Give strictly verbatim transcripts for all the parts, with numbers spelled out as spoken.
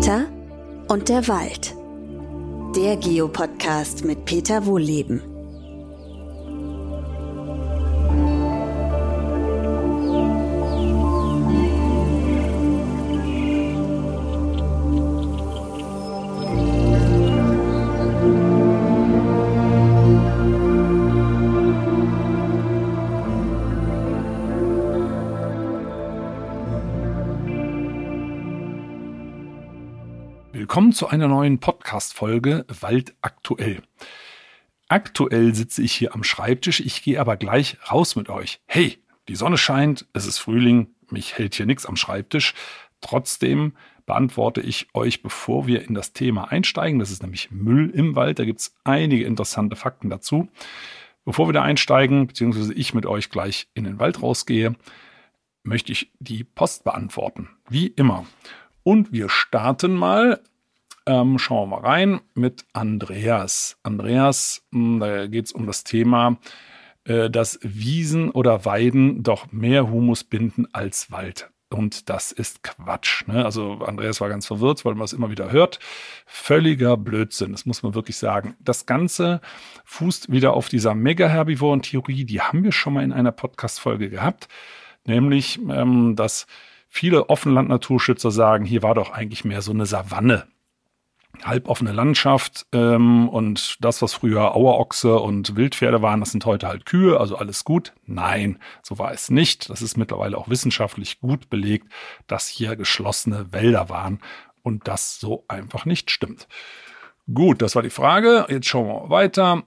Peter und der Wald. Der Geopodcast mit Peter Wohlleben. Willkommen zu einer neuen Podcast-Folge Wald aktuell. Aktuell sitze ich hier am Schreibtisch, ich gehe aber gleich raus mit euch. Hey, die Sonne scheint, es ist Frühling, mich hält hier nichts am Schreibtisch. Trotzdem beantworte ich euch, bevor wir in das Thema einsteigen, das ist nämlich Müll im Wald, da gibt es einige interessante Fakten dazu. Bevor wir da einsteigen, beziehungsweise ich mit euch gleich in den Wald rausgehe, möchte ich die Post beantworten, wie immer. Und wir starten mal. Ähm, schauen wir mal rein mit Andreas. Andreas, mh, da geht es um das Thema, äh, dass Wiesen oder Weiden doch mehr Humus binden als Wald. Und das ist Quatsch. Ne? Also Andreas war ganz verwirrt, weil man es immer wieder hört. Völliger Blödsinn, das muss man wirklich sagen. Das Ganze fußt wieder auf dieser Mega-Herbivoren-Theorie, die haben wir schon mal in einer Podcast-Folge gehabt. Nämlich, ähm, dass viele Offenland-Naturschützer sagen, hier war doch eigentlich mehr so eine Savanne. Halboffene Landschaft ähm, und das, was früher Auerochse und Wildpferde waren, das sind heute halt Kühe, also alles gut. Nein, so war es nicht. Das ist mittlerweile auch wissenschaftlich gut belegt, dass hier geschlossene Wälder waren und das so einfach nicht stimmt. Gut, das war die Frage. Jetzt schauen wir mal weiter.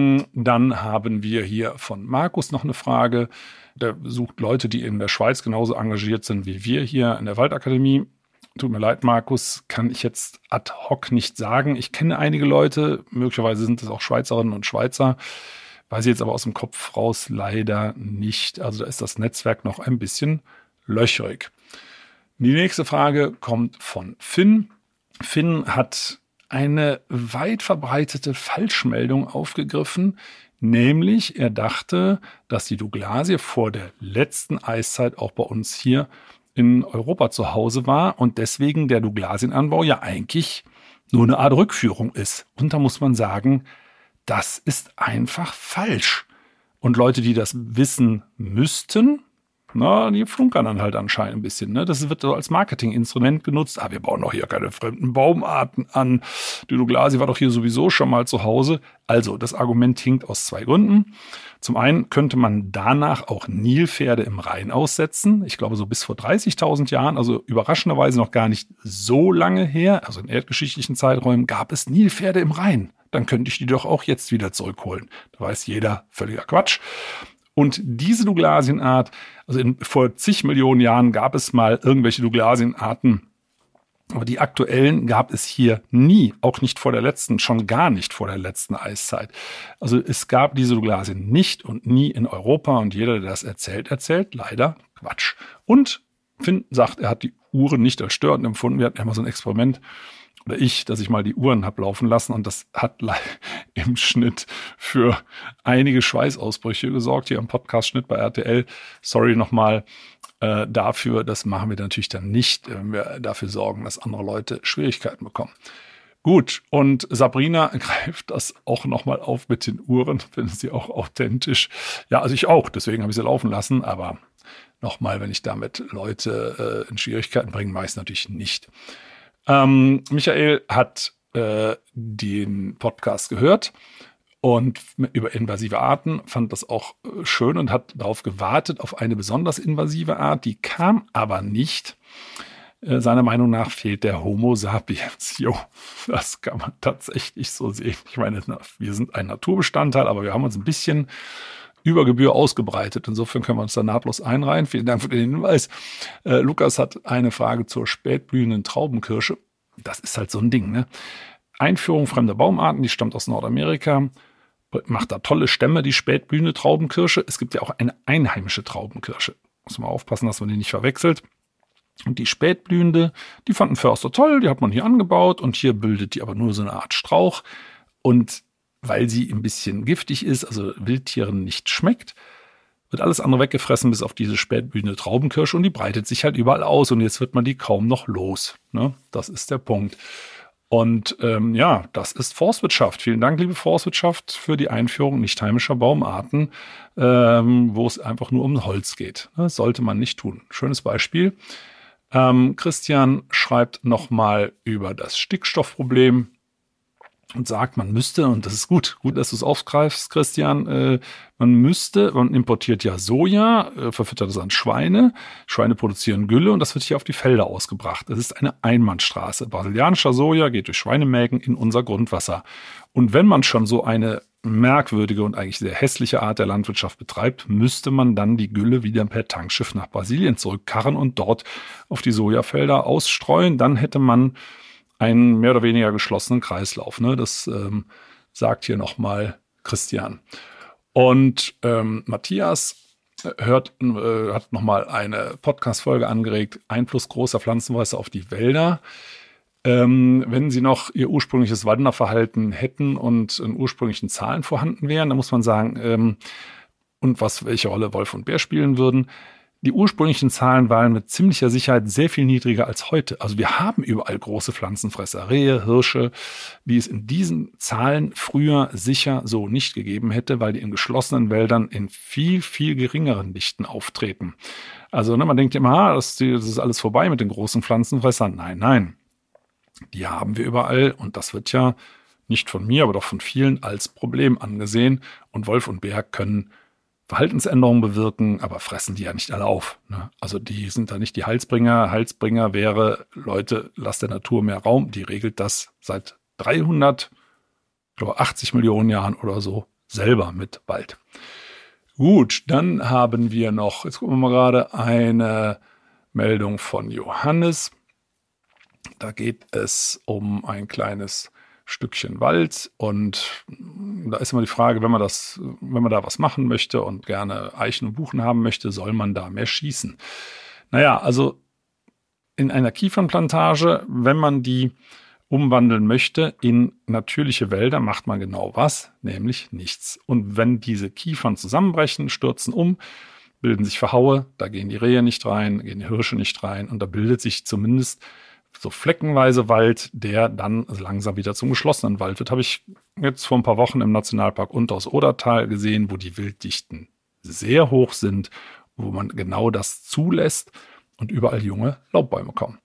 Dann haben wir hier von Markus noch eine Frage. Der sucht Leute, die in der Schweiz genauso engagiert sind wie wir hier in der Waldakademie. Tut mir leid, Markus, kann ich jetzt ad hoc nicht sagen. Ich kenne einige Leute, möglicherweise sind es auch Schweizerinnen und Schweizer, weiß ich jetzt aber aus dem Kopf raus leider nicht. Also da ist das Netzwerk noch ein bisschen löchrig. Die nächste Frage kommt von Finn. Finn hat eine weit verbreitete Falschmeldung aufgegriffen, nämlich er dachte, dass die Douglasie vor der letzten Eiszeit auch bei uns hier in Europa zu Hause war und deswegen der Douglasienanbau ja eigentlich nur eine Art Rückführung ist. Und da muss man sagen, das ist einfach falsch. Und Leute, die das wissen müssten, na, die flunkern dann halt anscheinend ein bisschen. Ne? Das wird so als Marketinginstrument genutzt. Ah, wir bauen doch hier keine fremden Baumarten an. Die Douglasie war doch hier sowieso schon mal zu Hause. Also, das Argument hinkt aus zwei Gründen. Zum einen könnte man danach auch Nilpferde im Rhein aussetzen. Ich glaube, so bis vor dreißigtausend Jahren, also überraschenderweise noch gar nicht so lange her, also in erdgeschichtlichen Zeiträumen, gab es Nilpferde im Rhein. Dann könnte ich die doch auch jetzt wieder zurückholen. Da weiß jeder, völliger Quatsch. Und diese Douglasienart, also in, vor zig Millionen Jahren gab es mal irgendwelche Douglasienarten, aber die aktuellen gab es hier nie, auch nicht vor der letzten, schon gar nicht vor der letzten Eiszeit. Also es gab diese Douglasien nicht und nie in Europa und jeder, der das erzählt, erzählt leider Quatsch. Und Finn sagt, er hat die Uhren nicht als störend empfunden. Wir hatten ja mal so ein Experiment, oder ich, dass ich mal die Uhren habe laufen lassen und das hat im Schnitt für einige Schweißausbrüche gesorgt, hier im Podcast-Schnitt bei R T L. Sorry nochmal äh, dafür, das machen wir natürlich dann nicht, wenn wir dafür sorgen, dass andere Leute Schwierigkeiten bekommen. Gut, und Sabrina greift das auch nochmal auf mit den Uhren, finden sie auch authentisch. Ja, also ich auch, deswegen habe ich sie laufen lassen, aber nochmal, wenn ich damit Leute äh, in Schwierigkeiten bringe, mache ich es natürlich nicht. Ähm, Michael hat äh, den Podcast gehört und über invasive Arten fand das auch äh, schön und hat darauf gewartet auf eine besonders invasive Art, die kam aber nicht. Äh, seiner Meinung nach fehlt der Homo sapiens. Jo, das kann man tatsächlich so sehen. Ich meine, wir sind ein Naturbestandteil, aber wir haben uns ein bisschen über Gebühr ausgebreitet. Insofern können wir uns da nahtlos einreihen. Vielen Dank für den Hinweis. Äh, Lukas hat eine Frage zur spätblühenden Traubenkirsche. Das ist halt so ein Ding, ne? Einführung fremder Baumarten, die stammt aus Nordamerika, macht da tolle Stämme, die spätblühende Traubenkirsche. Es gibt ja auch eine einheimische Traubenkirsche. Muss man aufpassen, dass man die nicht verwechselt. Und die spätblühende, die fanden Förster toll, die hat man hier angebaut und hier bildet die aber nur so eine Art Strauch. Und weil sie ein bisschen giftig ist, also Wildtieren nicht schmeckt, wird alles andere weggefressen, bis auf diese spätblühende Traubenkirsche, und die breitet sich halt überall aus und jetzt wird man die kaum noch los. Ne? Das ist der Punkt. Und ähm, ja, das ist Forstwirtschaft. Vielen Dank, liebe Forstwirtschaft, für die Einführung nicht heimischer Baumarten, ähm, wo es einfach nur um Holz geht. Das sollte man nicht tun. Schönes Beispiel. Ähm, Christian schreibt nochmal über das Stickstoffproblem und sagt, man müsste, und das ist gut, gut, dass du es aufgreifst, Christian, äh, man müsste, man importiert ja Soja, äh, verfüttert es an Schweine, Schweine produzieren Gülle und das wird hier auf die Felder ausgebracht. Das ist eine Einbahnstraße. Brasilianischer Soja geht durch Schweinemägen in unser Grundwasser. Und wenn man schon so eine merkwürdige und eigentlich sehr hässliche Art der Landwirtschaft betreibt, müsste man dann die Gülle wieder per Tankschiff nach Brasilien zurückkarren und dort auf die Sojafelder ausstreuen. Dann hätte man einen mehr oder weniger geschlossenen Kreislauf. Ne? Das ähm, sagt hier nochmal Christian. Und ähm, Matthias hört, äh, hat nochmal eine Podcast-Folge angeregt, Einfluss großer Pflanzenfresser auf die Wälder. Ähm, wenn sie noch ihr ursprüngliches Wanderverhalten hätten und in ursprünglichen Zahlen vorhanden wären, dann muss man sagen, ähm, und was welche Rolle Wolf und Bär spielen würden. Die ursprünglichen Zahlen waren mit ziemlicher Sicherheit sehr viel niedriger als heute. Also wir haben überall große Pflanzenfresser, Rehe, Hirsche, die es in diesen Zahlen früher sicher so nicht gegeben hätte, weil die in geschlossenen Wäldern in viel, viel geringeren Dichten auftreten. Also ne, man denkt immer, ah, das, das ist alles vorbei mit den großen Pflanzenfressern. Nein, nein, die haben wir überall und das wird ja nicht von mir, aber doch von vielen als Problem angesehen. Und Wolf und Bär können Verhaltensänderungen bewirken, aber fressen die ja nicht alle auf. Ne? Also die sind da nicht die Heilsbringer. Heilsbringer wäre, Leute, lasst der Natur mehr Raum. Die regelt das seit dreihundert, ich glaube achtzig Millionen Jahren oder so selber mit Wald. Gut, dann haben wir noch, jetzt gucken wir mal gerade, eine Meldung von Johannes. Da geht es um ein kleines Stückchen Wald und da ist immer die Frage, wenn man das, wenn man da was machen möchte und gerne Eichen und Buchen haben möchte, soll man da mehr schießen? Naja, also in einer Kiefernplantage, wenn man die umwandeln möchte in natürliche Wälder, macht man genau was, nämlich nichts. Und wenn diese Kiefern zusammenbrechen, stürzen um, bilden sich Verhaue, da gehen die Rehe nicht rein, gehen die Hirsche nicht rein und da bildet sich zumindest so fleckenweise Wald, der dann langsam wieder zum geschlossenen Wald wird. Habe ich jetzt vor ein paar Wochen im Nationalpark Unters-Odertal gesehen, wo die Wilddichten sehr hoch sind, wo man genau das zulässt und überall junge Laubbäume kommen.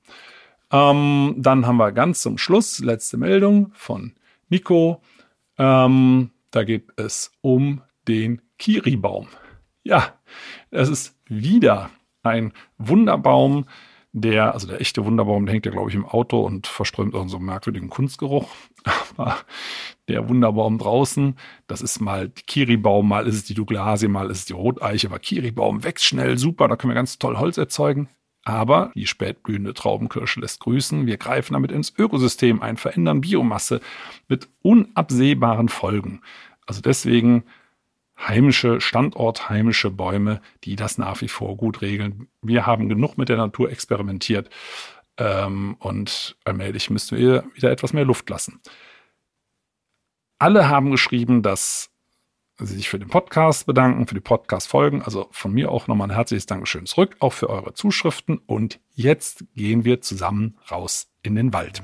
Ähm, dann haben wir ganz zum Schluss, letzte Meldung von Nico. Ähm, da geht es um den Kiribaum. Ja, es ist wieder ein Wunderbaum, Der, also der echte Wunderbaum, der hängt ja, glaube ich, im Auto und verströmt irgend so einen merkwürdigen Kunstgeruch. Aber der Wunderbaum draußen, das ist mal die Kiribaum, mal ist es die Douglasie, mal ist es die Roteiche. Aber Kiribaum wächst schnell, super, da können wir ganz toll Holz erzeugen. Aber die spätblühende Traubenkirsche lässt grüßen. Wir greifen damit ins Ökosystem ein, verändern Biomasse mit unabsehbaren Folgen. Also deswegen heimische Standort, heimische Bäume, die das nach wie vor gut regeln. Wir haben genug mit der Natur experimentiert ähm, und allmählich müssen wir wieder etwas mehr Luft lassen. Alle haben geschrieben, dass sie sich für den Podcast bedanken, für die Podcast-Folgen. Also von mir auch nochmal ein herzliches Dankeschön zurück, auch für eure Zuschriften. Und jetzt gehen wir zusammen raus in den Wald.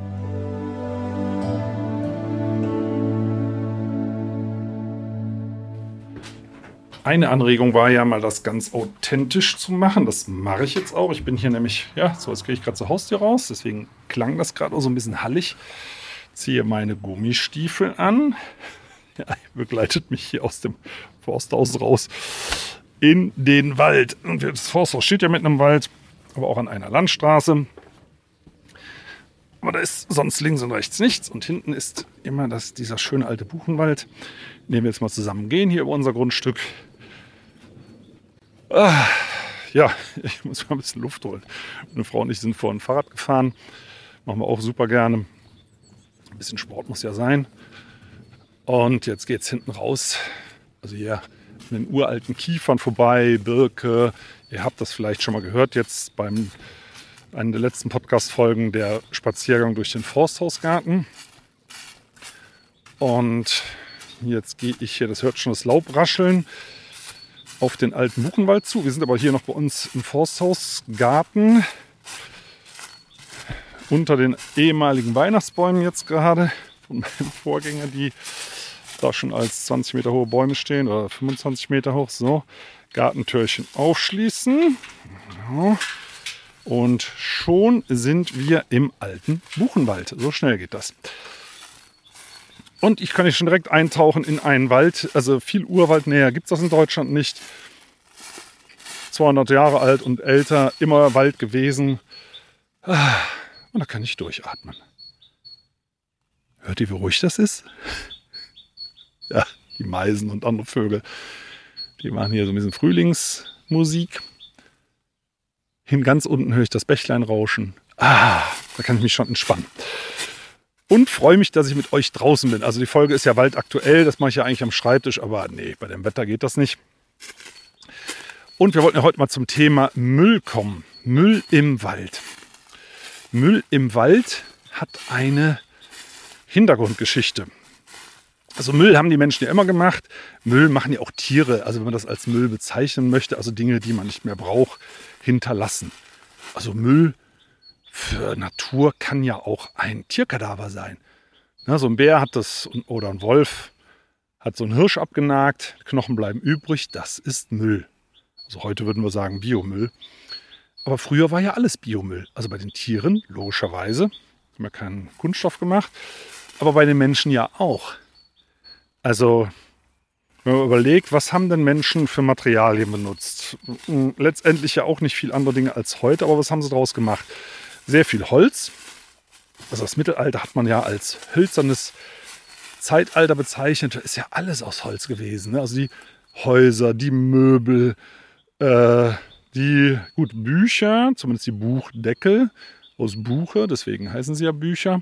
Eine Anregung war ja mal, das ganz authentisch zu machen. Das mache ich jetzt auch. Ich bin hier nämlich, ja, so jetzt gehe ich gerade zur Haustür raus. Deswegen klang das gerade auch so ein bisschen hallig. Ziehe meine Gummistiefel an. Ja, begleitet mich hier aus dem Forsthaus raus in den Wald. Und das Forsthaus steht ja mitten im Wald, aber auch an einer Landstraße. Aber da ist sonst links und rechts nichts. Und hinten ist immer das, dieser schöne alte Buchenwald, in dem wir jetzt mal zusammen gehen hier über unser Grundstück. Ah, ja, ich muss mal ein bisschen Luft holen. Meine Frau und ich sind vorhin Fahrrad gefahren. Machen wir auch super gerne. Ein bisschen Sport muss ja sein. Und jetzt geht es hinten raus. Also hier an den uralten Kiefern vorbei, Birke. Ihr habt das vielleicht schon mal gehört jetzt beim einer der letzten Podcast-Folgen, der Spaziergang durch den Forsthausgarten. Und jetzt gehe ich hier, das hört schon das Laub rascheln. auf den alten Buchenwald zu. Wir sind aber hier noch bei uns im Forsthausgarten unter den ehemaligen Weihnachtsbäumen jetzt gerade von meinem Vorgänger, die da schon als zwanzig Meter hohe Bäume stehen oder fünfundzwanzig Meter hoch. So, Gartentürchen aufschließen. Ja. Und schon sind wir im alten Buchenwald. So schnell geht das. Und ich kann hier schon direkt eintauchen in einen Wald. Also viel Urwald näher gibt es das in Deutschland nicht. zweihundert Jahre alt und älter, immer Wald gewesen. Und da kann ich durchatmen. Hört ihr, wie ruhig das ist? Ja, die Meisen und andere Vögel, die machen hier so ein bisschen Frühlingsmusik. Hin ganz unten höre ich das Bächlein rauschen. Ah, da kann ich mich schon entspannen. Und freue mich, dass ich mit euch draußen bin. Also die Folge ist ja waldaktuell, das mache ich ja eigentlich am Schreibtisch, aber nee, bei dem Wetter geht das nicht. Und wir wollten ja heute mal zum Thema Müll kommen. Müll im Wald. Müll im Wald hat eine Hintergrundgeschichte. Also Müll haben die Menschen ja immer gemacht. Müll machen ja auch Tiere, also wenn man das als Müll bezeichnen möchte, also Dinge, die man nicht mehr braucht, hinterlassen. Also Müll für Natur kann ja auch ein Tierkadaver sein. Ja, so ein Bär hat das, oder ein Wolf hat so einen Hirsch abgenagt, Knochen bleiben übrig, das ist Müll. Also heute würden wir sagen Biomüll. Aber früher war ja alles Biomüll. Also bei den Tieren, logischerweise, haben wir keinen Kunststoff gemacht, aber bei den Menschen ja auch. Also wenn man überlegt, was haben denn Menschen für Materialien benutzt? Letztendlich ja auch nicht viel andere Dinge als heute, aber was haben sie daraus gemacht? Sehr viel Holz. Also das Mittelalter hat man ja als hölzernes Zeitalter bezeichnet. Da ist ja alles aus Holz gewesen. Ne? Also die Häuser, die Möbel, äh, die gut Bücher, zumindest die Buchdeckel aus Buche, deswegen heißen sie ja Bücher.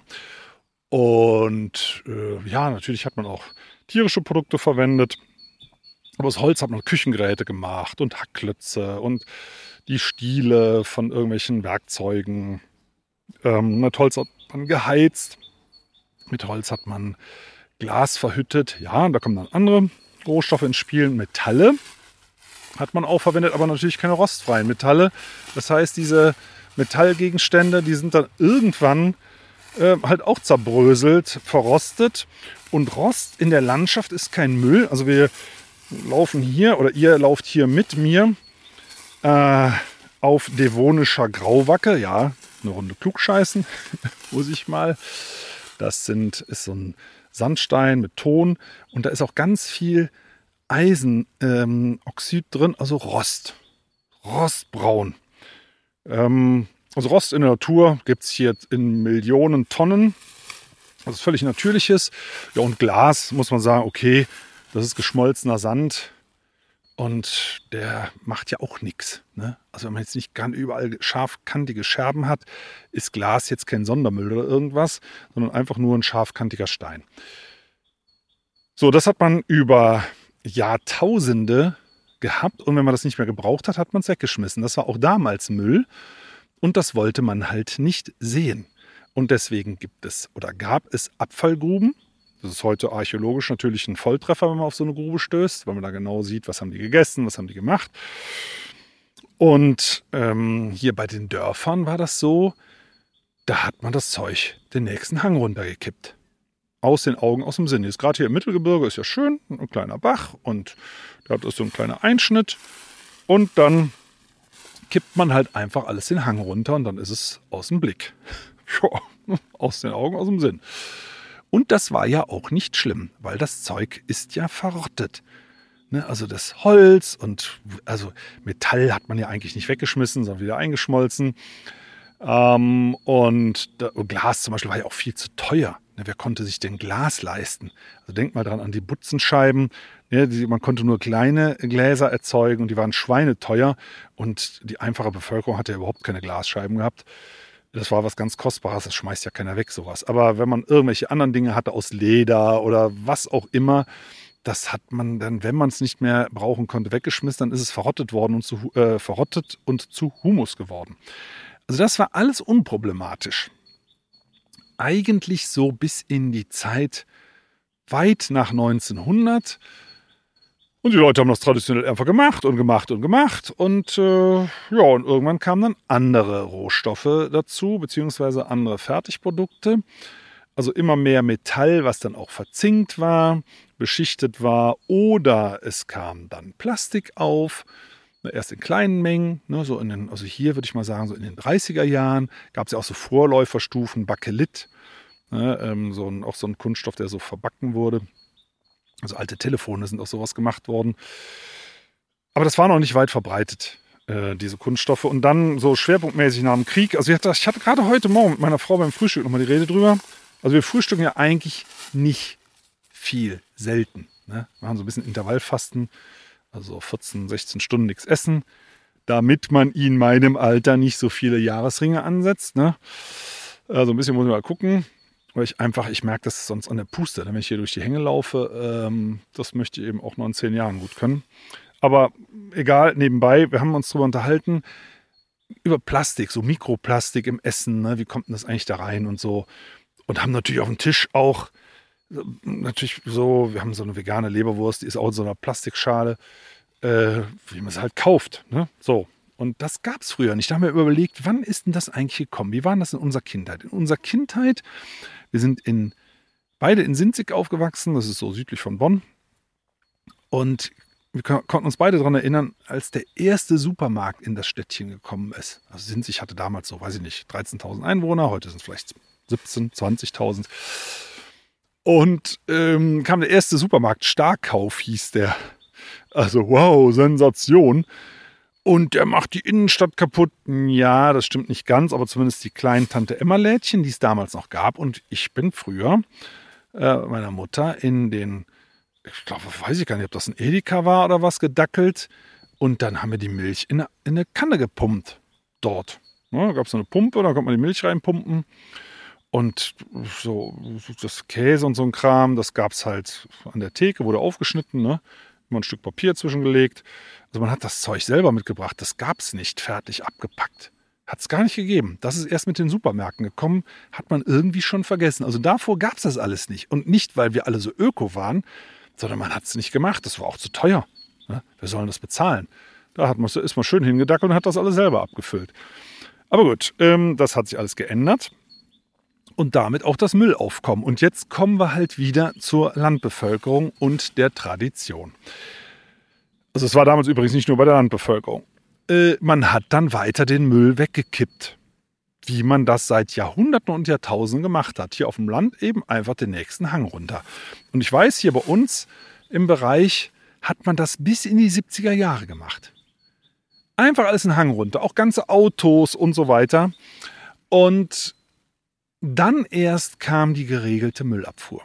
Und äh, ja, natürlich hat man auch tierische Produkte verwendet. Aber aus Holz hat man Küchengeräte gemacht und Hackklötze und die Stiele von irgendwelchen Werkzeugen. Ähm, mit Holz hat man geheizt. Mit Holz hat man Glas verhüttet. Ja, und da kommen dann andere Rohstoffe ins Spiel. Metalle hat man auch verwendet, aber natürlich keine rostfreien Metalle. Das heißt, diese Metallgegenstände, die sind dann irgendwann äh, halt auch zerbröselt, verrostet. Und Rost in der Landschaft ist kein Müll. Also wir laufen hier, oder ihr lauft hier mit mir äh, auf devonischer Grauwacke. Ja, eine Runde klugscheißen, muss ich mal. Das sind, ist so ein Sandstein mit Ton. Und da ist auch ganz viel Eisenoxid ähm, drin, also Rost. Rostbraun. Ähm, also Rost in der Natur gibt es hier in Millionen Tonnen. Das ist völlig Natürliches. Ja, und Glas, muss man sagen, okay, das ist geschmolzener Sand und der macht ja auch nichts. Ne? Also wenn man jetzt nicht ganz überall scharfkantige Scherben hat, ist Glas jetzt kein Sondermüll oder irgendwas, sondern einfach nur ein scharfkantiger Stein. So, das hat man über Jahrtausende gehabt und wenn man das nicht mehr gebraucht hat, hat man es weggeschmissen. Das war auch damals Müll und das wollte man halt nicht sehen. Und deswegen gibt es oder gab es Abfallgruben. Das ist heute archäologisch natürlich ein Volltreffer, wenn man auf so eine Grube stößt, weil man da genau sieht, was haben die gegessen, was haben die gemacht. Und ähm, hier bei den Dörfern war das so, da hat man das Zeug den nächsten Hang runtergekippt. Aus den Augen, aus dem Sinn. Jetzt gerade hier im Mittelgebirge ist ja schön, ein kleiner Bach und da ist so ein kleiner Einschnitt. Und dann kippt man halt einfach alles den Hang runter und dann ist es aus dem Blick. Ja, aus den Augen, aus dem Sinn. Und das war ja auch nicht schlimm, weil das Zeug ist ja verrottet. Ne, also das Holz und also Metall hat man ja eigentlich nicht weggeschmissen, sondern wieder eingeschmolzen. Ähm, und da, Glas zum Beispiel war ja auch viel zu teuer. Ne, wer konnte sich denn Glas leisten? Also denkt mal dran an die Butzenscheiben. Ne, die, man konnte nur kleine Gläser erzeugen und die waren schweineteuer. Und die einfache Bevölkerung hatte ja überhaupt keine Glasscheiben gehabt. Das war was ganz Kostbares, das schmeißt ja keiner weg, sowas. Aber wenn man irgendwelche anderen Dinge hatte aus Leder oder was auch immer, das hat man dann, wenn man es nicht mehr brauchen konnte, weggeschmissen, dann ist es verrottet worden und zu, äh, verrottet und zu Humus geworden. Also das war alles unproblematisch. Eigentlich so bis in die Zeit weit nach neunzehnhundert. Und die Leute haben das traditionell einfach gemacht und gemacht und gemacht. Und äh, ja, und irgendwann kamen dann andere Rohstoffe dazu, beziehungsweise andere Fertigprodukte. Also immer mehr Metall, was dann auch verzinkt war, beschichtet war. Oder es kam dann Plastik auf, erst in kleinen Mengen. Ne, so in den, also hier würde ich mal sagen, so in den dreißiger Jahren gab es ja auch so Vorläuferstufen, Bakelit. Ne, ähm, so ein, auch so ein Kunststoff, der so verbacken wurde. Also alte Telefone sind aus sowas gemacht worden. Aber das war noch nicht weit verbreitet, äh, diese Kunststoffe. Und dann so schwerpunktmäßig nach dem Krieg. Also ich hatte, ich hatte gerade heute Morgen mit meiner Frau beim Frühstück nochmal die Rede drüber. Also wir frühstücken ja eigentlich nicht viel, selten. Ne? Wir machen so ein bisschen Intervallfasten, also vierzehn, sechzehn Stunden nichts essen, damit man in meinem Alter nicht so viele Jahresringe ansetzt. Ne? Also ein bisschen muss man mal gucken. Weil ich einfach, ich merke das sonst an der Puste, wenn ich hier durch die Hänge laufe. Ähm, das möchte ich eben auch noch in zehn Jahren gut können. Aber egal, nebenbei, wir haben uns darüber unterhalten, über Plastik, so Mikroplastik im Essen, ne? Wie kommt denn das eigentlich da rein und so. Und haben natürlich auf dem Tisch auch, natürlich so, wir haben so eine vegane Leberwurst, die ist auch in so einer Plastikschale, äh, wie man es halt kauft. Ne? So. Und das gab es früher nicht. Da haben wir überlegt, wann ist denn das eigentlich gekommen? Wie war das in unserer Kindheit? In unserer Kindheit, wir sind in, beide in Sinzig aufgewachsen, das ist so südlich von Bonn. Und wir konnten uns beide daran erinnern, als der erste Supermarkt in das Städtchen gekommen ist. Also Sinzig hatte damals so, weiß ich nicht, dreizehntausend Einwohner, heute sind es vielleicht siebzehntausend, zwanzigtausend. Und ähm, kam der erste Supermarkt, Starkauf hieß der. Also wow, Sensation. Und der macht die Innenstadt kaputt. Ja, das stimmt nicht ganz, aber zumindest die kleinen Tante-Emma-Lädchen, die es damals noch gab. Und ich bin früher äh, meiner Mutter in den, ich glaube, weiß ich gar nicht, ob das ein Edeka war oder was, gedackelt. Und dann haben wir die Milch in eine, in eine Kanne gepumpt dort. Ja, da gab es so eine Pumpe, da konnte man die Milch reinpumpen. Und so das Käse und so ein Kram, das gab es halt an der Theke, wurde aufgeschnitten, ne? Immer ein Stück Papier zwischengelegt. Also man hat das Zeug selber mitgebracht. Das gab es nicht fertig abgepackt. Hat es gar nicht gegeben. Das ist erst mit den Supermärkten gekommen, hat man irgendwie schon vergessen. Also davor gab es das alles nicht. Und nicht, weil wir alle so öko waren, sondern man hat es nicht gemacht. Das war auch zu teuer. Ne? Wir sollen das bezahlen. Da hat man, ist man schön hingedackelt und hat das alles selber abgefüllt. Aber gut, ähm, das hat sich alles geändert. Und damit auch das Müllaufkommen. Und jetzt kommen wir halt wieder zur Landbevölkerung und der Tradition. Also es war damals übrigens nicht nur bei der Landbevölkerung. Äh, man hat dann weiter den Müll weggekippt. Wie man das seit Jahrhunderten und Jahrtausenden gemacht hat. Hier auf dem Land eben einfach den nächsten Hang runter. Und ich weiß, hier bei uns im Bereich hat man das bis in die siebziger Jahre gemacht. Einfach alles einen Hang runter. Auch ganze Autos und so weiter. Und dann erst kam die geregelte Müllabfuhr.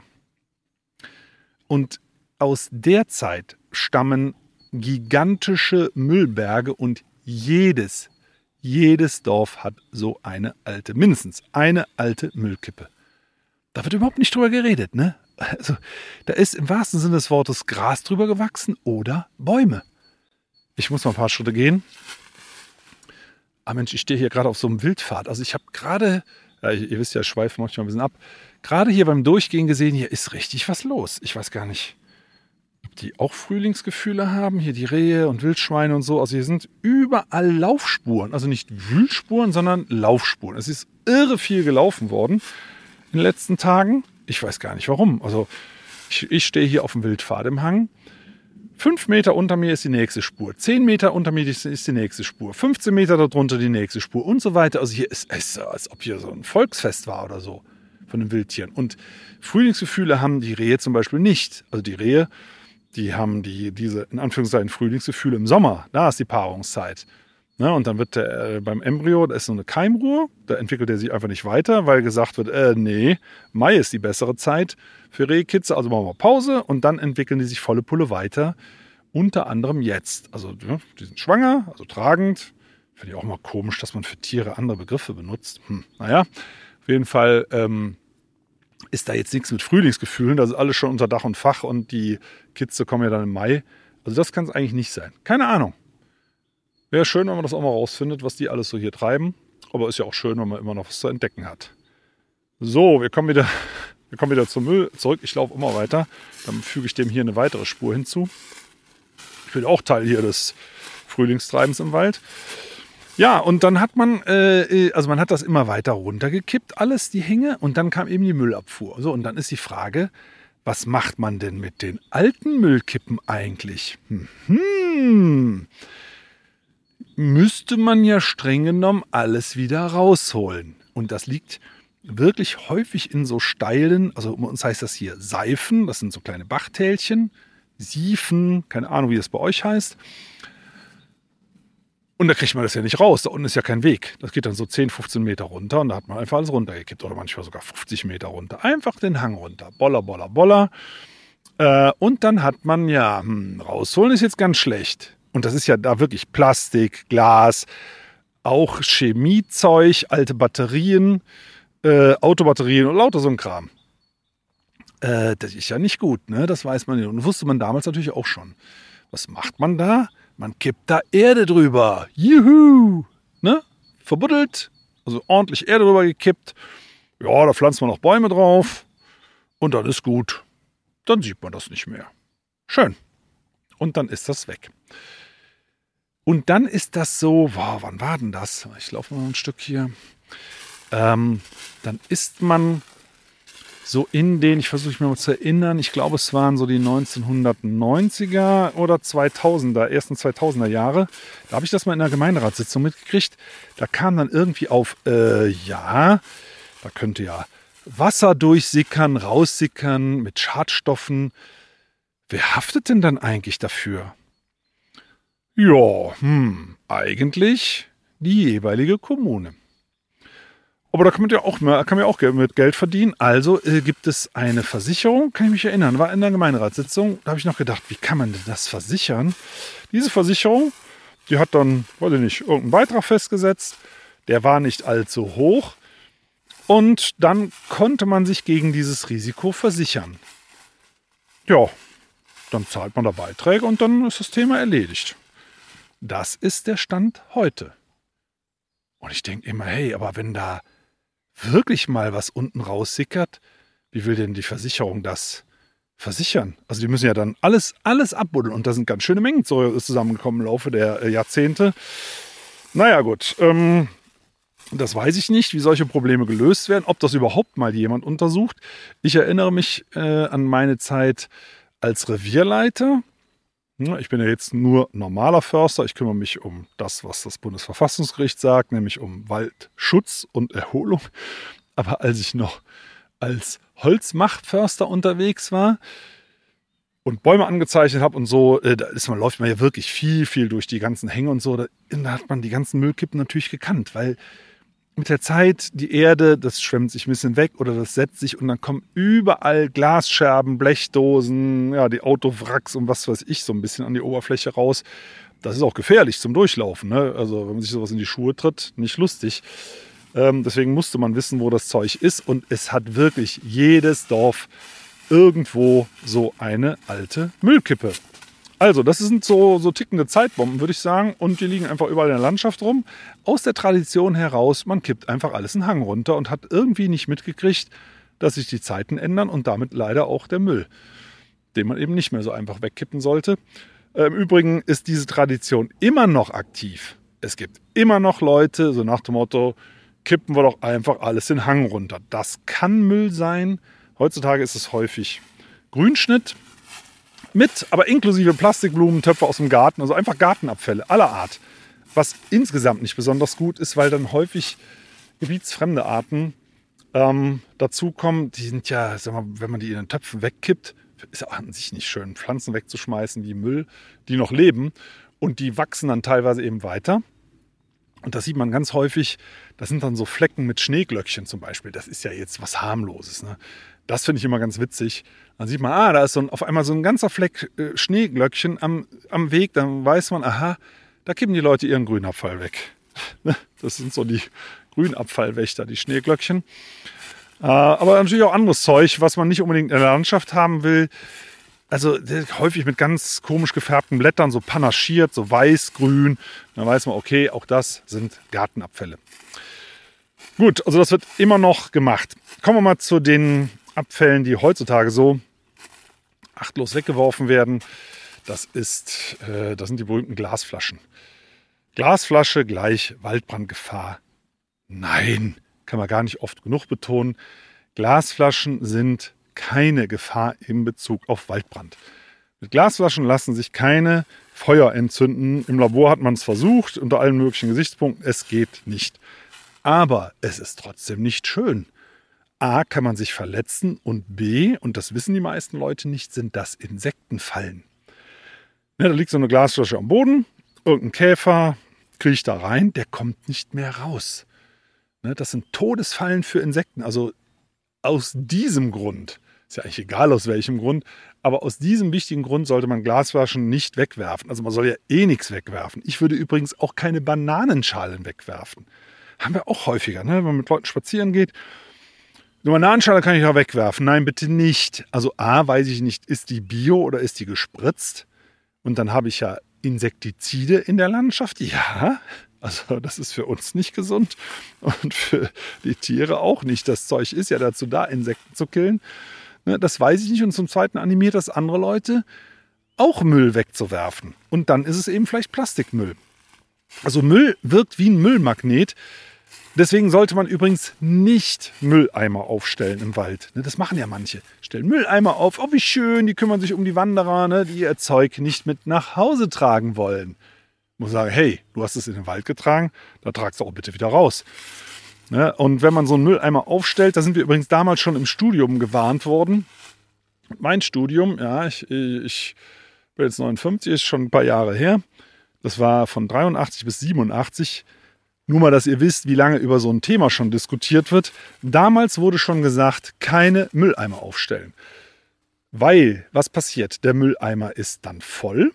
Und aus der Zeit stammen gigantische Müllberge und jedes, jedes Dorf hat so eine alte, mindestens eine alte Müllkippe. Da wird überhaupt nicht drüber geredet, ne? Also, da ist im wahrsten Sinne des Wortes Gras drüber gewachsen oder Bäume. Ich muss mal ein paar Schritte gehen. Ah Mensch, ich stehe hier gerade auf so einem Wildpfad. Also ich habe gerade... Ja, ihr wisst ja, ich schweife manchmal ein bisschen ab. Gerade hier beim Durchgehen gesehen, hier ist richtig was los. Ich weiß gar nicht, ob die auch Frühlingsgefühle haben. Hier die Rehe und Wildschweine und so. Also hier sind überall Laufspuren. Also nicht Wühlspuren, sondern Laufspuren. Es ist irre viel gelaufen worden in den letzten Tagen. Ich weiß gar nicht warum. Also ich, ich stehe hier auf dem Wildpfad im Hang. Fünf Meter unter mir ist die nächste Spur. Zehn Meter unter mir ist die nächste Spur. fünfzehn Meter darunter die nächste Spur und so weiter. Also hier ist es, als ob hier so ein Volksfest war oder so von den Wildtieren. Und Frühlingsgefühle haben die Rehe zum Beispiel nicht. Also die Rehe, die haben die, diese in Anführungszeichen Frühlingsgefühle im Sommer. Da ist die Paarungszeit. Ja, und dann wird der äh, beim Embryo, da ist so eine Keimruhe, da entwickelt er sich einfach nicht weiter, weil gesagt wird, äh, nee, Mai ist die bessere Zeit für Rehkitze, also machen wir Pause und dann entwickeln die sich volle Pulle weiter, unter anderem jetzt. Also ja, die sind schwanger, also tragend. Finde ich auch mal komisch, dass man für Tiere andere Begriffe benutzt. Hm, naja, auf jeden Fall ähm, ist da jetzt nichts mit Frühlingsgefühlen, das ist alles schon unter Dach und Fach und die Kitze kommen ja dann im Mai. Also das kann es eigentlich nicht sein. Keine Ahnung. Wäre schön, wenn man das auch mal rausfindet, was die alles so hier treiben. Aber ist ja auch schön, wenn man immer noch was zu entdecken hat. So, wir kommen wieder, wir kommen wieder zum Müll zurück. Ich laufe immer weiter. Dann füge ich dem hier eine weitere Spur hinzu. Ich bin auch Teil hier des Frühlingstreibens im Wald. Ja, und dann hat man, äh, also man hat das immer weiter runtergekippt, alles, die Hänge, und dann kam eben die Müllabfuhr. So, und dann ist die Frage, was macht man denn mit den alten Müllkippen eigentlich? Hm. Müsste man ja streng genommen alles wieder rausholen. Und das liegt wirklich häufig in so steilen, also bei uns heißt das hier Seifen, das sind so kleine Bachtälchen, Siefen, keine Ahnung, wie das bei euch heißt. Und da kriegt man das ja nicht raus, da unten ist ja kein Weg. Das geht dann so zehn, fünfzehn Meter runter und da hat man einfach alles runtergekippt oder manchmal sogar fünfzig Meter runter. Einfach den Hang runter, boller, boller, boller. Äh, und dann hat man ja, hm, rausholen ist jetzt ganz schlecht. Und das ist ja da wirklich Plastik, Glas, auch Chemiezeug, alte Batterien, äh, Autobatterien und lauter so ein Kram. Äh, das ist ja nicht gut, ne? Das weiß man nicht. Und das wusste man damals natürlich auch schon. Was macht man da? Man kippt da Erde drüber. Juhu! Ne? Verbuddelt, also ordentlich Erde drüber gekippt. Ja, da pflanzt man noch Bäume drauf. Und dann ist gut. Dann sieht man das nicht mehr. Schön. Und dann ist das weg. Und dann ist das so, wow, wann war denn das? Ich laufe mal ein Stück hier. Ähm, dann ist man so in den, ich versuche mich mal zu erinnern, ich glaube, es waren so die neunzehnhundertneunziger oder zweitausender, ersten zweitausender Jahre. Da habe ich das mal in einer Gemeinderatssitzung mitgekriegt. Da kam dann irgendwie auf, äh, ja, da könnte ja Wasser durchsickern, raussickern mit Schadstoffen. Wer haftet denn dann eigentlich dafür? Ja, hm, eigentlich die jeweilige Kommune. Aber da kann man ja auch, kann man ja auch mit Geld verdienen. Also äh, gibt es eine Versicherung, kann ich mich erinnern, war in der Gemeinderatssitzung. Da habe ich noch gedacht, wie kann man denn das versichern? Diese Versicherung, die hat dann, weiß ich nicht, irgendeinen Beitrag festgesetzt. Der war nicht allzu hoch. Und dann konnte man sich gegen dieses Risiko versichern. Ja, dann zahlt man da Beiträge und dann ist das Thema erledigt. Das ist der Stand heute. Und ich denke immer, hey, aber wenn da wirklich mal was unten raussickert, wie will denn die Versicherung das versichern? Also die müssen ja dann alles, alles abbuddeln und da sind ganz schöne Mengen zusammengekommen im Laufe der Jahrzehnte. Naja gut, ähm, das weiß ich nicht, wie solche Probleme gelöst werden, ob das überhaupt mal jemand untersucht. Ich erinnere mich äh, an meine Zeit als Revierleiter. Ich bin ja jetzt nur normaler Förster. Ich kümmere mich um das, was das Bundesverfassungsgericht sagt, nämlich um Waldschutz und Erholung. Aber als ich noch als Holzmachtförster unterwegs war und Bäume angezeichnet habe und so, da ist man, läuft man ja wirklich viel, viel durch die ganzen Hänge und so. Da, da hat man die ganzen Müllkippen natürlich gekannt, weil mit der Zeit die Erde, das schwemmt sich ein bisschen weg oder das setzt sich und dann kommen überall Glasscherben, Blechdosen, ja, die Autowracks und was weiß ich so ein bisschen an die Oberfläche raus. Das ist auch gefährlich zum Durchlaufen, ne? Also wenn man sich sowas in die Schuhe tritt, nicht lustig. Ähm, deswegen musste man wissen, wo das Zeug ist und es hat wirklich jedes Dorf irgendwo so eine alte Müllkippe. Also, das sind so, so tickende Zeitbomben, würde ich sagen. Und die liegen einfach überall in der Landschaft rum. Aus der Tradition heraus, man kippt einfach alles einen Hang runter und hat irgendwie nicht mitgekriegt, dass sich die Zeiten ändern und damit leider auch der Müll, den man eben nicht mehr so einfach wegkippen sollte. Im Übrigen ist diese Tradition immer noch aktiv. Es gibt immer noch Leute, so nach dem Motto, kippen wir doch einfach alles den Hang runter. Das kann Müll sein. Heutzutage ist es häufig Grünschnitt. Mit, aber inklusive Plastikblumentöpfe aus dem Garten, also einfach Gartenabfälle aller Art. Was insgesamt nicht besonders gut ist, weil dann häufig gebietsfremde Arten ähm, dazukommen. Die sind ja, sag mal, wenn man die in den Töpfen wegkippt, ist ja an sich nicht schön, Pflanzen wegzuschmeißen wie Müll, die noch leben. Und die wachsen dann teilweise eben weiter. Und das sieht man ganz häufig, das sind dann so Flecken mit Schneeglöckchen zum Beispiel. Das ist ja jetzt was Harmloses, ne? Das finde ich immer ganz witzig. Dann sieht man, ah, da ist so ein, auf einmal so ein ganzer Fleck äh, Schneeglöckchen am, am Weg. Dann weiß man, aha, da kippen die Leute ihren Grünabfall weg. Das sind so die Grünabfallwächter, die Schneeglöckchen. Äh, aber natürlich auch anderes Zeug, was man nicht unbedingt in der Landschaft haben will. Also häufig mit ganz komisch gefärbten Blättern, so panaschiert, so weiß, grün. Dann weiß man, okay, auch das sind Gartenabfälle. Gut, also das wird immer noch gemacht. Kommen wir mal zu den Abfällen, die heutzutage so achtlos weggeworfen werden. Das ist, äh, das sind die berühmten Glasflaschen. Glasflasche gleich Waldbrandgefahr. Nein, kann man gar nicht oft genug betonen. Glasflaschen sind keine Gefahr in Bezug auf Waldbrand. Mit Glasflaschen lassen sich keine Feuer entzünden. Im Labor hat man es versucht, unter allen möglichen Gesichtspunkten. Es geht nicht. Aber es ist trotzdem nicht schön. A, kann man sich verletzen und B, und das wissen die meisten Leute nicht, sind das Insektenfallen. Ja, da liegt so eine Glasflasche am Boden, irgendein Käfer kriecht da rein, der kommt nicht mehr raus. Ne, das sind Todesfallen für Insekten. Also aus diesem Grund, ist ja eigentlich egal aus welchem Grund, aber aus diesem wichtigen Grund sollte man Glasflaschen nicht wegwerfen. Also man soll ja eh nichts wegwerfen. Ich würde übrigens auch keine Bananenschalen wegwerfen. Haben wir auch häufiger, ne? Wenn man mit Leuten spazieren geht. Eine Bananenschale kann ich ja wegwerfen. Nein, bitte nicht. Also A, weiß ich nicht, ist die bio oder ist die gespritzt? Und dann habe ich ja Insektizide in der Landschaft. Ja, also das ist für uns nicht gesund und für die Tiere auch nicht. Das Zeug ist ja dazu da, Insekten zu killen. Das weiß ich nicht. Und zum Zweiten animiert das andere Leute, auch Müll wegzuwerfen. Und dann ist es eben vielleicht Plastikmüll. Also Müll wirkt wie ein Müllmagnet. Deswegen sollte man übrigens nicht Mülleimer aufstellen im Wald. Das machen ja manche. Stellen Mülleimer auf. Oh, wie schön, die kümmern sich um die Wanderer, die ihr Zeug nicht mit nach Hause tragen wollen. Ich muss sagen, hey, du hast es in den Wald getragen, dann tragst du auch bitte wieder raus. Und wenn man so einen Mülleimer aufstellt, da sind wir übrigens damals schon im Studium gewarnt worden. Mein Studium, ja, ich, ich bin jetzt neunundfünfzig, ist schon ein paar Jahre her. Das war von dreiundachtzig bis siebenundachtzig. Nur mal, dass ihr wisst, wie lange über so ein Thema schon diskutiert wird. Damals wurde schon gesagt, keine Mülleimer aufstellen. Weil, was passiert? Der Mülleimer ist dann voll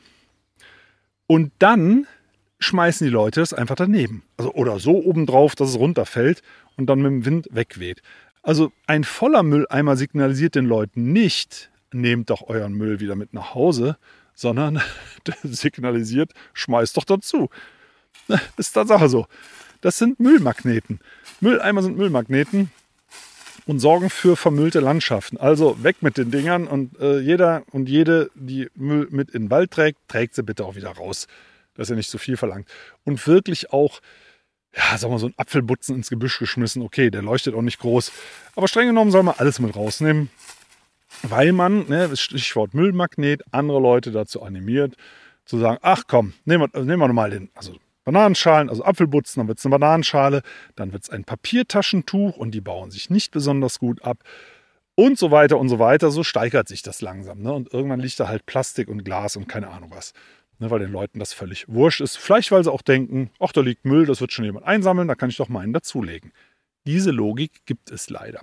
und dann schmeißen die Leute es einfach daneben. Also, oder so obendrauf, dass es runterfällt und dann mit dem Wind wegweht. Also ein voller Mülleimer signalisiert den Leuten nicht, nehmt doch euren Müll wieder mit nach Hause, sondern der signalisiert, schmeißt doch dazu. Das ist Tatsache so. Das sind Müllmagneten. Mülleimer sind Müllmagneten und sorgen für vermüllte Landschaften. Also weg mit den Dingern und äh, jeder und jede, die Müll mit in den Wald trägt, trägt sie bitte auch wieder raus. Das ist ja nicht so viel verlangt. Und wirklich auch, ja, sagen wir so ein Apfelbutzen ins Gebüsch geschmissen. Okay, der leuchtet auch nicht groß. Aber streng genommen soll man alles mit rausnehmen, weil man, ne, das Stichwort Müllmagnet, andere Leute dazu animiert, zu sagen, ach komm, nehmen wir, nehmen wir mal den, also Bananenschalen, also Apfelbutzen, dann wird es eine Bananenschale, dann wird es ein Papiertaschentuch und die bauen sich nicht besonders gut ab und so weiter und so weiter. So steigert sich das langsam. Ne? Und irgendwann liegt da halt Plastik und Glas und keine Ahnung was. Ne? Weil den Leuten das völlig wurscht ist. Vielleicht, weil sie auch denken, ach, da liegt Müll, das wird schon jemand einsammeln, da kann ich doch meinen dazulegen. Diese Logik gibt es leider.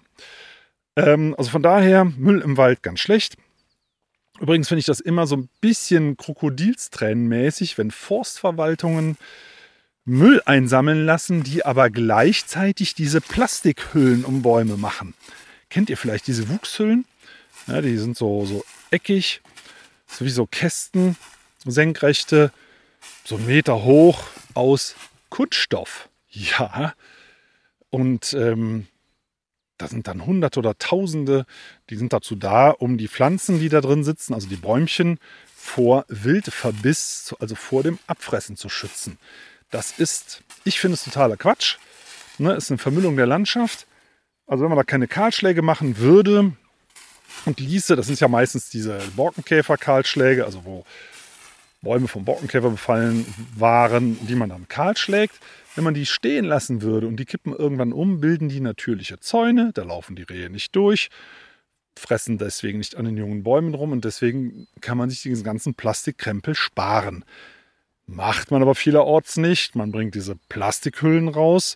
Ähm, also von daher, Müll im Wald ganz schlecht. Übrigens finde ich das immer so ein bisschen Krokodilstränenmäßig, wenn Forstverwaltungen Müll einsammeln lassen, die aber gleichzeitig diese Plastikhüllen um Bäume machen. Kennt ihr vielleicht diese Wuchshüllen? Ja, die sind so, so eckig, so wie so Kästen, so senkrechte, so einen Meter hoch aus Kunststoff. Ja, und ähm, da sind dann Hunderte oder Tausende, die sind dazu da, um die Pflanzen, die da drin sitzen, also die Bäumchen, vor Wildverbiss, also vor dem Abfressen zu schützen. Das ist, ich finde es totaler Quatsch. Ne, ist eine Vermüllung der Landschaft. Also wenn man da keine Kahlschläge machen würde und ließe, das sind ja meistens diese Borkenkäfer-Kahlschläge, also wo Bäume vom Borkenkäfer befallen waren, die man dann kahl schlägt. Wenn man die stehen lassen würde und die kippen irgendwann um, bilden die natürliche Zäune, da laufen die Rehe nicht durch, fressen deswegen nicht an den jungen Bäumen rum und deswegen kann man sich diesen ganzen Plastikkrempel sparen. Macht man aber vielerorts nicht. Man bringt diese Plastikhüllen raus.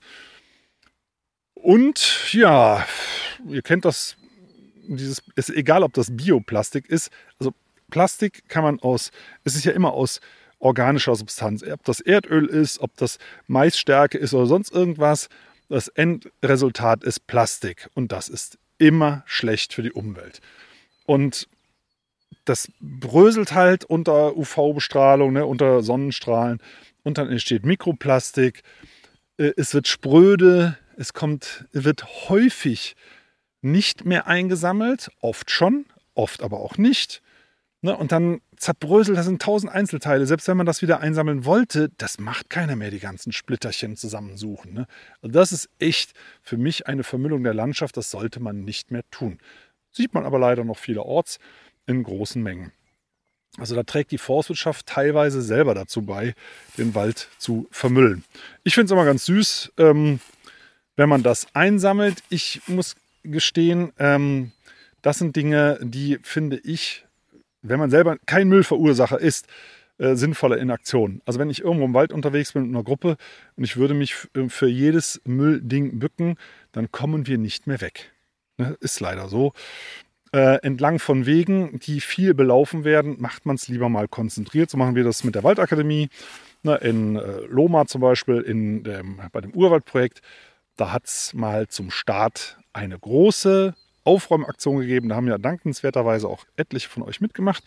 Und ja, ihr kennt das, dieses, ist egal, ob das Bioplastik ist. Also Plastik kann man aus, es ist ja immer aus organischer Substanz. Ob das Erdöl ist, ob das Maisstärke ist oder sonst irgendwas. Das Endresultat ist Plastik. Und das ist immer schlecht für die Umwelt. Und das bröselt halt unter U V-Bestrahlung, ne, unter Sonnenstrahlen und dann entsteht Mikroplastik. Es wird spröde, es kommt, wird häufig nicht mehr eingesammelt, oft schon, oft aber auch nicht. Ne, und dann zerbröselt das in tausend Einzelteile. Selbst wenn man das wieder einsammeln wollte, das macht keiner mehr, die ganzen Splitterchen zusammensuchen. Ne? Also das ist echt für mich eine Vermüllung der Landschaft. Das sollte man nicht mehr tun. Sieht man aber leider noch vielerorts in großen Mengen. Also da trägt die Forstwirtschaft teilweise selber dazu bei, den Wald zu vermüllen. Ich finde es immer ganz süß, ähm, wenn man das einsammelt. Ich muss gestehen, ähm, das sind Dinge, die finde ich, wenn man selber kein Müllverursacher ist, äh, sinnvoller in Aktion. Also wenn ich irgendwo im Wald unterwegs bin mit einer Gruppe und ich würde mich für jedes Müllding bücken, dann kommen wir nicht mehr weg. Ne? Ist leider so. Äh, entlang von Wegen, die viel belaufen werden, macht man es lieber mal konzentriert. So machen wir das mit der Waldakademie. Ne? In äh, Lohmar zum Beispiel, in dem, bei dem Urwaldprojekt, da hat es mal zum Start eine große Aufräumaktion gegeben. Da haben ja dankenswerterweise auch etliche von euch mitgemacht.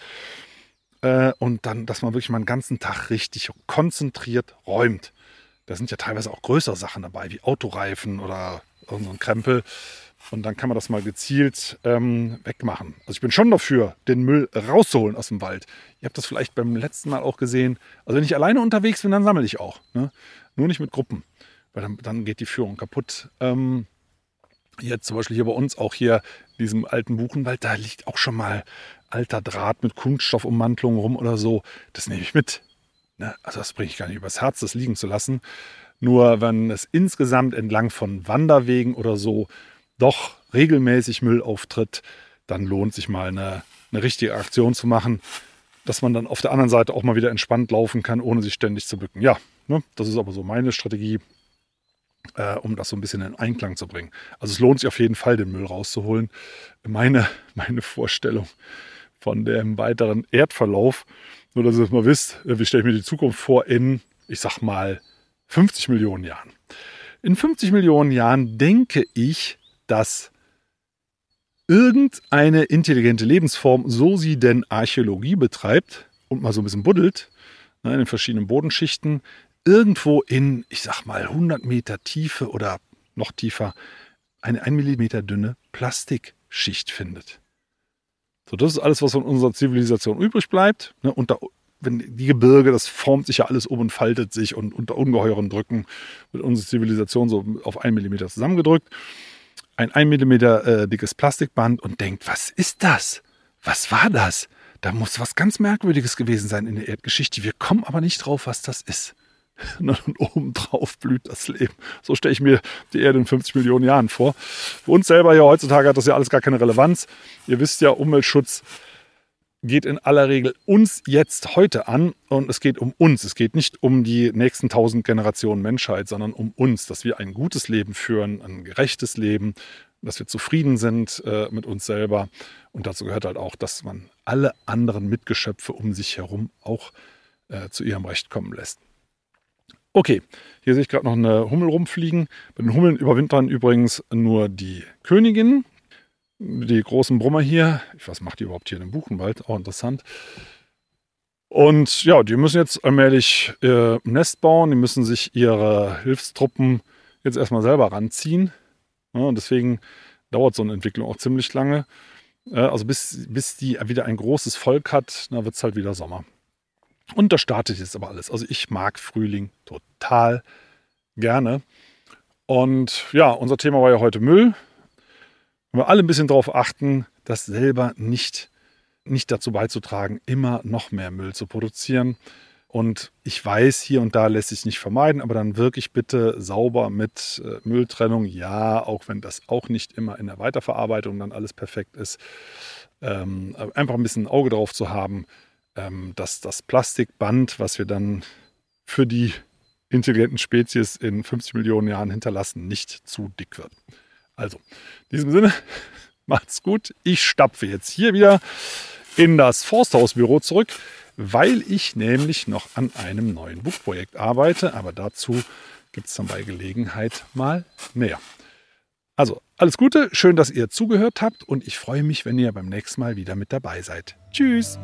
Äh, und dann, dass man wirklich mal einen ganzen Tag richtig konzentriert räumt. Da sind ja teilweise auch größere Sachen dabei, wie Autoreifen oder irgendein Krempel. Und dann kann man das mal gezielt ähm, wegmachen. Also ich bin schon dafür, den Müll rauszuholen aus dem Wald. Ihr habt das vielleicht beim letzten Mal auch gesehen. Also wenn ich alleine unterwegs bin, dann sammle ich auch. Ne? Nur nicht mit Gruppen, weil dann, dann geht die Führung kaputt. Ähm, Jetzt zum Beispiel hier bei uns, auch hier in diesem alten Buchenwald, da liegt auch schon mal alter Draht mit Kunststoffummantelung rum oder so. Das nehme ich mit. Ne? Also das bringe ich gar nicht übers Herz, das liegen zu lassen. Nur wenn es insgesamt entlang von Wanderwegen oder so doch regelmäßig Müll auftritt, dann lohnt sich mal eine, eine richtige Aktion zu machen, dass man dann auf der anderen Seite auch mal wieder entspannt laufen kann, ohne sich ständig zu bücken. Ja, ne? Das ist aber so meine Strategie. Äh, um das so ein bisschen in Einklang zu bringen. Also es lohnt sich auf jeden Fall, den Müll rauszuholen. Meine, meine Vorstellung von dem weiteren Erdverlauf, nur dass ihr es mal wisst, wie stelle ich mir die Zukunft vor in, ich sag mal, fünfzig Millionen Jahren. In fünfzig Millionen Jahren denke ich, dass irgendeine intelligente Lebensform, so sie denn Archäologie betreibt und mal so ein bisschen buddelt, ne, in den verschiedenen Bodenschichten, irgendwo in, ich sag mal, hundert Meter Tiefe oder noch tiefer eine ein Millimeter dünne Plastikschicht findet. So, das ist alles, was von unserer Zivilisation übrig bleibt. Ne, unter, wenn die Gebirge, das formt sich ja alles um und faltet sich und unter ungeheuren Drücken wird unsere Zivilisation so auf einen Millimeter zusammengedrückt. Ein ein Millimeter äh, dickes Plastikband und denkt, was ist das? Was war das? Da muss was ganz Merkwürdiges gewesen sein in der Erdgeschichte. Wir kommen aber nicht drauf, was das ist. Und obendrauf blüht das Leben. So stelle ich mir die Erde in fünfzig Millionen Jahren vor. Für uns selber ja heutzutage hat das ja alles gar keine Relevanz. Ihr wisst ja, Umweltschutz geht in aller Regel uns jetzt heute an und es geht um uns. Es geht nicht um die nächsten tausend Generationen Menschheit, sondern um uns, dass wir ein gutes Leben führen, ein gerechtes Leben, dass wir zufrieden sind äh, mit uns selber. Und dazu gehört halt auch, dass man alle anderen Mitgeschöpfe um sich herum auch äh, zu ihrem Recht kommen lässt. Okay, hier sehe ich gerade noch eine Hummel rumfliegen. Bei den Hummeln überwintern übrigens nur die Königinnen. Die großen Brummer hier, was macht die überhaupt hier in dem Buchenwald? Auch interessant. Und ja, die müssen jetzt allmählich äh, ein Nest bauen. Die müssen sich ihre Hilfstruppen jetzt erstmal selber ranziehen. Ja, und deswegen dauert so eine Entwicklung auch ziemlich lange. Äh, also bis, bis die wieder ein großes Volk hat, dann wird es halt wieder Sommer. Und da startet jetzt aber alles. Also ich mag Frühling total gerne. Und ja, unser Thema war ja heute Müll. Wir alle ein bisschen darauf achten, das selber nicht, nicht dazu beizutragen, immer noch mehr Müll zu produzieren. Und ich weiß, hier und da lässt sich nicht vermeiden, aber dann wirklich bitte sauber mit äh, Mülltrennung. Ja, auch wenn das auch nicht immer in der Weiterverarbeitung dann alles perfekt ist. Ähm, einfach ein bisschen ein Auge drauf zu haben, ähm, dass das Plastikband, was wir dann für die intelligenten Spezies in fünfzig Millionen Jahren hinterlassen, nicht zu dick wird. Also, in diesem Sinne, macht's gut. Ich stapfe jetzt hier wieder in das Forsthausbüro zurück, weil ich nämlich noch an einem neuen Buchprojekt arbeite. Aber dazu gibt es dann bei Gelegenheit mal mehr. Also, alles Gute, schön, dass ihr zugehört habt und ich freue mich, wenn ihr beim nächsten Mal wieder mit dabei seid. Tschüss!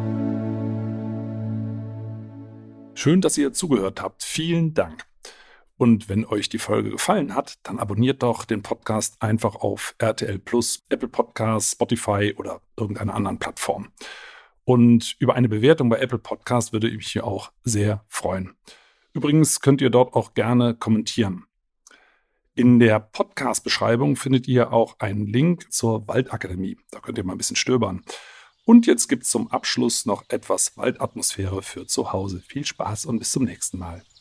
Schön, dass ihr zugehört habt. Vielen Dank. Und wenn euch die Folge gefallen hat, dann abonniert doch den Podcast einfach auf R T L Plus, Apple Podcasts, Spotify oder irgendeiner anderen Plattform. Und über eine Bewertung bei Apple Podcasts würde ich mich hier auch sehr freuen. Übrigens könnt ihr dort auch gerne kommentieren. In der Podcast-Beschreibung findet ihr auch einen Link zur Waldakademie. Da könnt ihr mal ein bisschen stöbern. Und jetzt gibt es zum Abschluss noch etwas Waldatmosphäre für zu Hause. Viel Spaß und bis zum nächsten Mal.